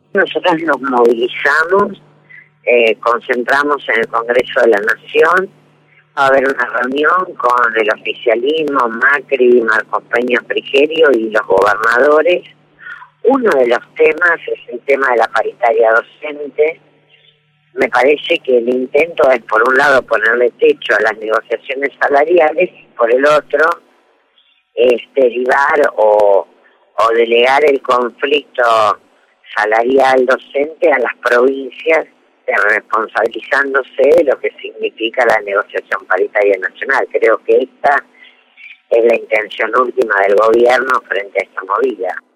Nosotros nos movilizamos, concentramos en el Congreso de la Nación. Va a haber una reunión con el oficialismo, Macri, Marcos Peña Frigerio y los gobernadores. Uno de los temas es el tema de la paritaria docente. Me parece que el intento es, por un lado, ponerle techo a las negociaciones salariales, y por el otro, derivar o delegar el conflicto salarial docente a las provincias, responsabilizándose de lo que significa la negociación paritaria nacional. Creo que esta es la intención última del gobierno frente a esta movida.